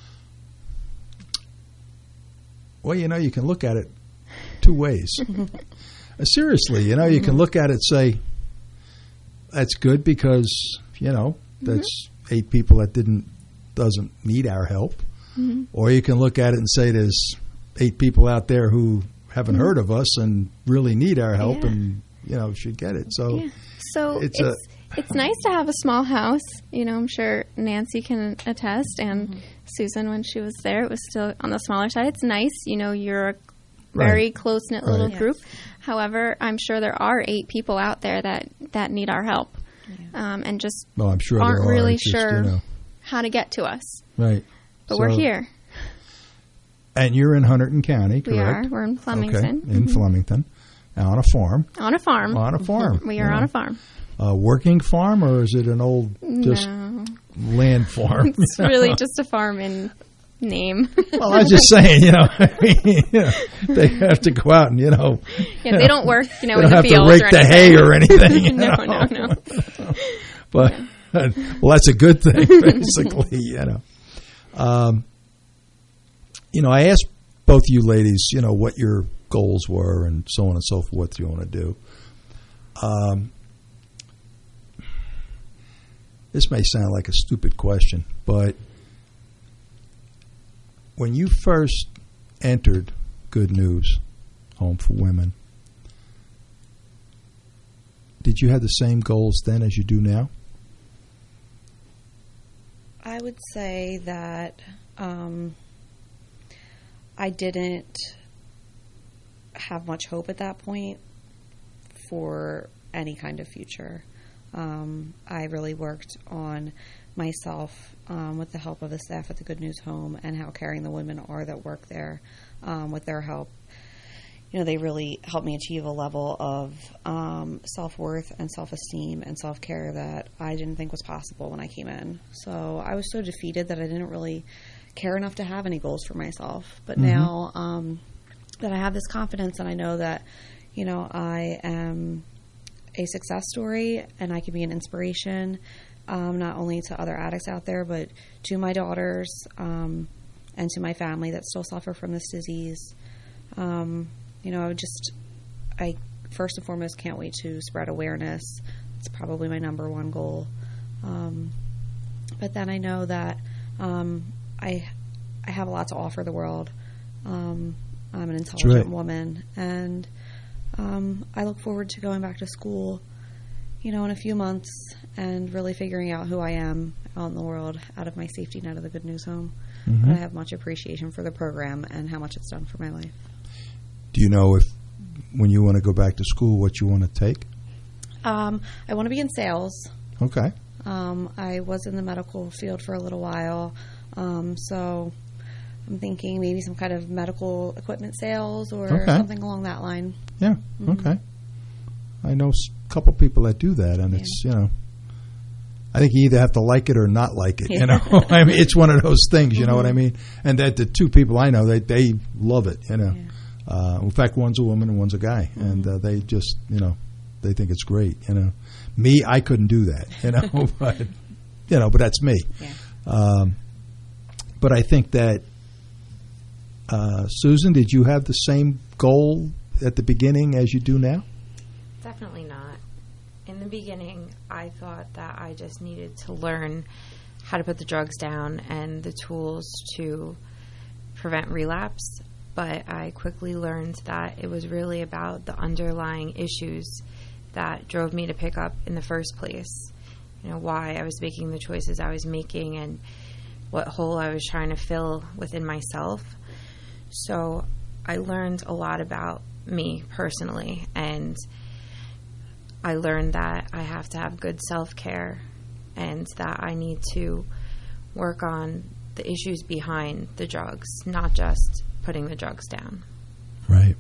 Well, you know, you can look at it two ways. Uh, Seriously, you know, you can look at it and say, that's good because, you know, that's eight people that didn't doesn't need our help. Mhm. Or you can look at it and say there's eight people out there who haven't heard of us and really need our help Yeah. and, you know, should get it. So Yeah. So it's it's a- it's, nice to have a small house. You know, I'm sure Nancy can attest, and Susan, when she was there, it was still on the smaller side. It's nice. You know, you're a very Right. close knit Right. little Yes. group. However, I'm sure there are eight people out there that that need our help, um, and just Well, I'm sure there aren't are. really It's just, sure you know. how to get to us. Right. But we're So- here. And you're in Hunterdon County, We correct? are. We're in Flemington. Okay, in Mhm. Flemington, on a farm. On a farm. On a farm. We are Yeah. on a farm. A working farm, or is it an old just No. land farm? It's really just a farm in name. Well, I'm just saying, you know, I mean, you know, they have to go out and, you know. Yeah, they don't work, you know, they in don't the have fields to rake or the hay or anything. you No, know. no, no. But, well, that's a good thing, basically, you know. Um, you know, I asked both you ladies, you know, what your goals were and so on and so forth, what you want to do. Um, this may sound like a stupid question, but when you first entered Good News Home for Women, did you have the same goals then as you do now? I would say that um, I didn't have much hope at that point for any kind of future. Um, I really worked on myself um, with the help of the staff at the Good News Home and how caring the women are that work there. Um, with their help, you know, they really helped me achieve a level of um, self-worth and self-esteem and self-care that I didn't think was possible when I came in. So I was so defeated that I didn't really care enough to have any goals for myself. But Mhm. now um, that I have this confidence and I know that, you know, I am a success story, and I can be an inspiration, um, not only to other addicts out there, but to my daughters um, and to my family that still suffer from this disease. Um, you know, I just, I first and foremost can't wait to spread awareness. It's probably my number one goal. Um, but then I know that um, I, I have a lot to offer the world. Um, I'm an intelligent right. woman, and um, I look forward to going back to school, you know, in a few months and really figuring out who I am out in the world out of my safety net of the Good News Home. Mm-hmm. But I have much appreciation for the program and how much it's done for my life. Do you know if, when you want to go back to school, what you want to take? Um, I want to be in sales. Okay. Um, I was in the medical field for a little while, um, so I'm thinking maybe some kind of medical equipment sales or okay. something along that line. Yeah, mm-hmm. okay. I know a couple people that do that, and yeah. it's, you know, I think you either have to like it or not like it, yeah. you know. I mean, it's one of those things, you know mm-hmm. what I mean? And that the two people I know, they, they love it, you know. Yeah. Uh, in fact, one's a woman and one's a guy, mm-hmm. and uh, they just, you know, they think it's great, you know. Me, I couldn't do that, you know, but, you know, but that's me. Yeah. Um, but I think that, uh, Susan, did you have the same goal at the beginning as you do now? Definitely not. In the beginning, I thought that I just needed to learn how to put the drugs down and the tools to prevent relapse. But I quickly learned that it was really about the underlying issues that drove me to pick up in the first place. You know, why I was making the choices I was making and what hole I was trying to fill within myself. So I learned a lot about me personally, and I learned that I have to have good self-care and that I need to work on the issues behind the drugs, not just putting the drugs down. Right.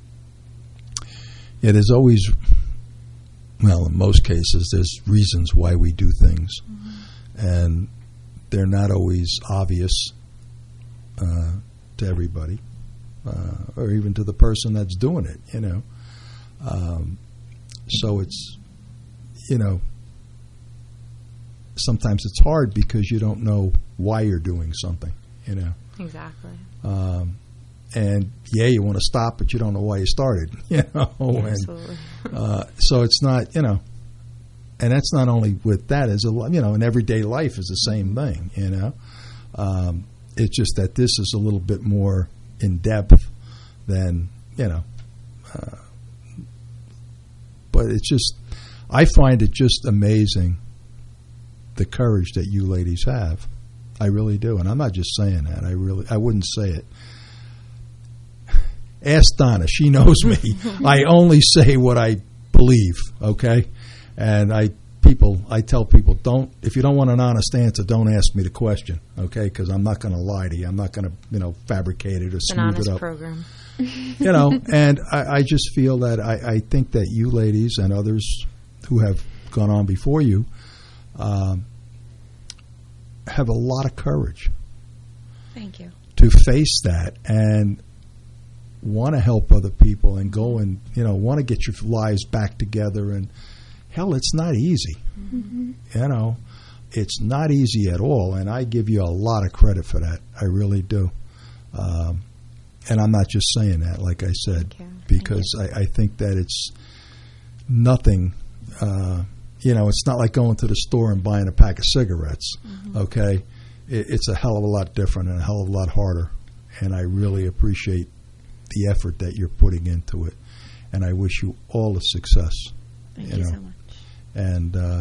Yeah, there's always, well, in most cases, there's reasons why we do things. Mm-hmm. And they're not always obvious uh, to everybody, uh, or even to the person that's doing it, you know. Um, so it's, you know, sometimes it's hard because you don't know why you're doing something, you know. Exactly. Um, and yeah, you want to stop, but you don't know why you started, you know. Yeah, absolutely. And, uh, so it's not, you know, and that's not only with that, as a, you know, in everyday life is the same thing, you know. Um, it's just that this is a little bit more in depth than, you know. Uh, but it's just, I find it just amazing the courage that you ladies have. I really do, and I'm not just saying that. I really, I wouldn't say it. Ask Donna; she knows me. I only say what I believe. Okay, and I people, I tell people, don't. If you don't want an honest answer, don't ask me the question. Okay, because I'm not going to lie to you. I'm not going to, you know, fabricate it or it's smooth an honest it up. Program. You know, and I, I just feel that I, I think that you ladies and others who have gone on before you. Um, have a lot of courage. Thank you. To face that and want to help other people and go and, you know, want to get your lives back together. And hell, it's not easy. Mm-hmm. You know, it's not easy at all. And I give you a lot of credit for that. I really do. Um, and I'm not just saying that, like I said, because I, I think that it's nothing, uh, you know, it's not like going to the store and buying a pack of cigarettes, mm-hmm. okay? It, it's a hell of a lot different and a hell of a lot harder, and I really appreciate the effort that you're putting into it, and I wish you all the success. Thank you, you know? so much. And uh,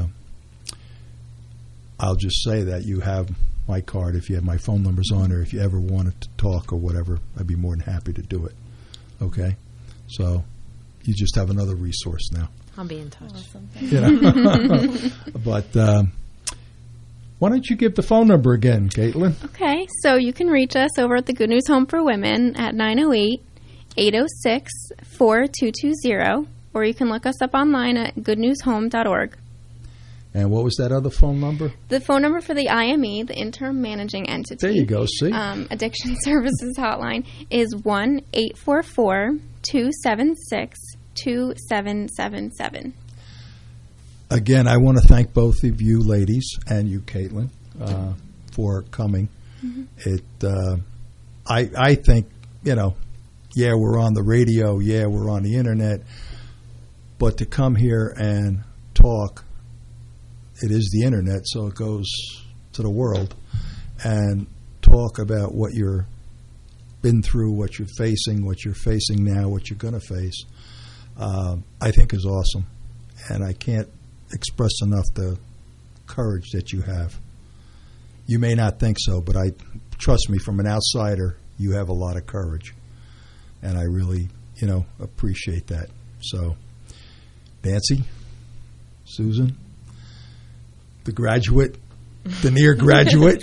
I'll just say that you have my card. If you have my phone numbers on, or if you ever wanted to talk or whatever, I'd be more than happy to do it, okay? So you just have another resource now. I'll be in touch. Awesome. You know. But um, why don't you give the phone number again, Caitlin? Okay, so you can reach us over at the Good News Home for Women at nine oh eight, eight oh six, four two two zero, or you can look us up online at good news home dot org. And what was that other phone number? The phone number for the I M E, the Interim Managing Entity. There you go, see? Um, Addiction Services Hotline is one eight four four, two seven six, two seven seven seven. Again, I want to thank both of you ladies and you, Caitlin, uh, for coming. Mm-hmm. It, uh, I, I think, you know, yeah, we're on the radio, yeah, we're on the internet, but to come here and talk, it is the internet, so it goes to the world, and talk about what you've been through, what you're facing, what you're facing now, what you're going to face, uh, I think is awesome. And I can't express enough the courage that you have. You may not think so, but I trust me, from an outsider, you have a lot of courage. And I really, you know, appreciate that. So, Nancy, Susan, the graduate, the near graduate,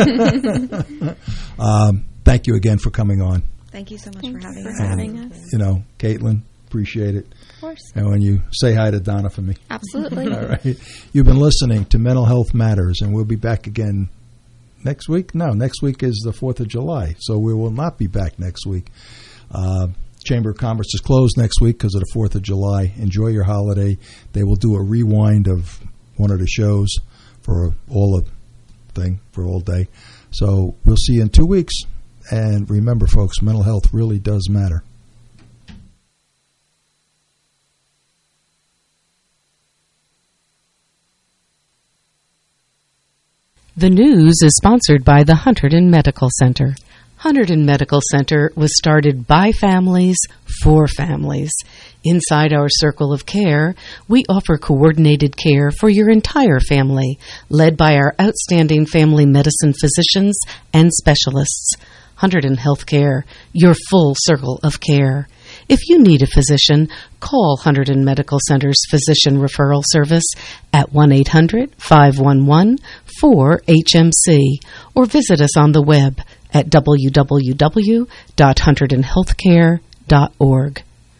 um, thank you again for coming on. Thank you so much Thank for having for us. having and, us. You know, Caitlin, appreciate it. Of course. And when you say hi to Donna for me. Absolutely. All right. You've been listening to Mental Health Matters, and we'll be back again next week. No, next week is the fourth of July, so we will not be back next week. Uh, Chamber of Commerce is closed next week because of the fourth of July. Enjoy your holiday. They will do a rewind of one of the shows for all the thing, for all day. So we'll see you in two weeks. And remember, folks, mental health really does matter. The news is sponsored by the Hunterdon Medical Center. Hunterdon Medical Center was started by families for families. Inside our circle of care, we offer coordinated care for your entire family, led by our outstanding family medicine physicians and specialists. Hunterdon Healthcare, your full circle of care. If you need a physician, call Hunterdon Medical Center's Physician Referral Service at one eight hundred, five one one, four H M C or visit us on the web at w w w dot hunterdon healthcare dot org.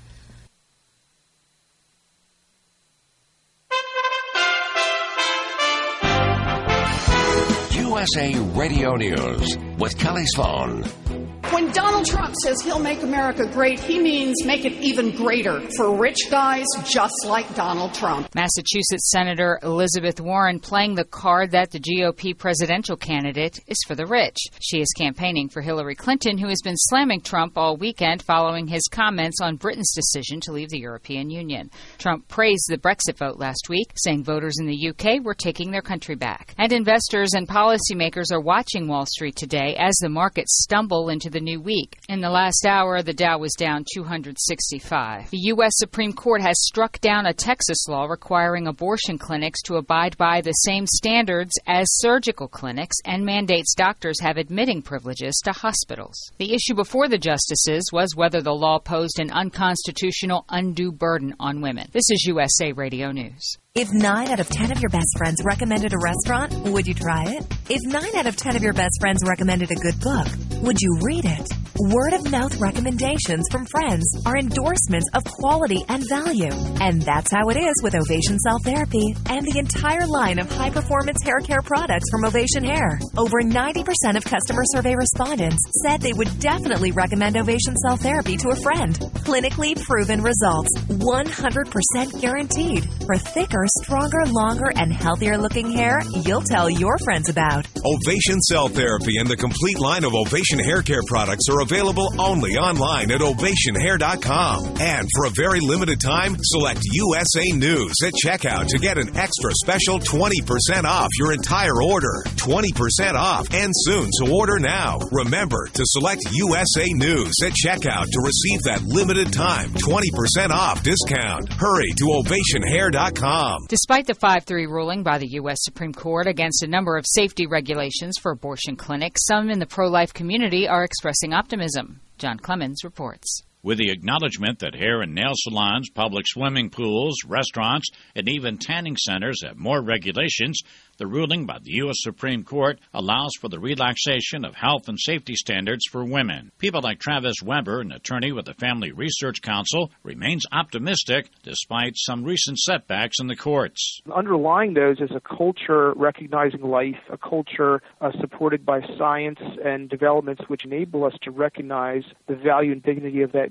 U S A Radio News with Kelly Sloan. When Donald Trump says he'll make America great, he means make it even greater for rich guys just like Donald Trump. Massachusetts Senator Elizabeth Warren playing the card that the G O P presidential candidate is for the rich. She is campaigning for Hillary Clinton, who has been slamming Trump all weekend following his comments on Britain's decision to leave the European Union. Trump praised the Brexit vote last week, saying voters in the U K were taking their country back. And investors and policymakers are watching Wall Street today as the markets stumble into the new week. In the last hour, the Dow was down two hundred sixty-five. The U S Supreme Court has struck down a Texas law requiring abortion clinics to abide by the same standards as surgical clinics and mandates doctors have admitting privileges to hospitals. The issue before the justices was whether the law posed an unconstitutional undue burden on women. This is U S A Radio News. If nine out of ten of your best friends recommended a restaurant, would you try it? If nine out of ten of your best friends recommended a good book, would you read it? Word of mouth recommendations from friends are endorsements of quality and value. And that's how it is with Ovation Cell Therapy and the entire line of high performance hair care products from Ovation Hair. Over ninety percent of customer survey respondents said they would definitely recommend Ovation Cell Therapy to a friend. Clinically proven results, one hundred percent guaranteed for thicker, stronger, longer, and healthier looking hair you'll tell your friends about. Ovation Cell Therapy and the complete line of Ovation Hair Care products are available only online at ovation hair dot com. And for a very limited time, select U S A News at checkout to get an extra special twenty percent off your entire order. twenty percent off and soon, so order now. Remember to select U S A News at checkout to receive that limited time twenty percent off discount. Hurry to ovation hair dot com. Despite the five three ruling by the U S Supreme Court against a number of safety regulations for abortion clinics, some in the pro-life community are expressing optimism. John Clemens reports. With the acknowledgement that hair and nail salons, public swimming pools, restaurants, and even tanning centers have more regulations, the ruling by the U S Supreme Court allows for the relaxation of health and safety standards for women. People like Travis Weber, an attorney with the Family Research Council, remains optimistic despite some recent setbacks in the courts. Underlying those is a culture recognizing life, a culture uh, supported by science and developments which enable us to recognize the value and dignity of that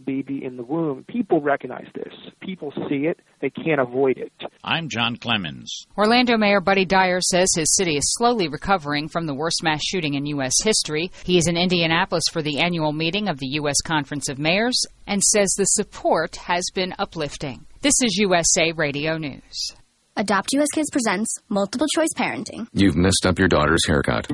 baby in the womb. People recognize this. People see it. They can't avoid it. I'm John Clemens. Orlando Mayor Buddy Dyer says his city is slowly recovering from the worst mass shooting in U S history. He is in Indianapolis for the annual meeting of the U S Conference of Mayors and says the support has been uplifting. This is U S A Radio News. Adopt U S Kids presents Multiple Choice Parenting. You've messed up your daughter's haircut.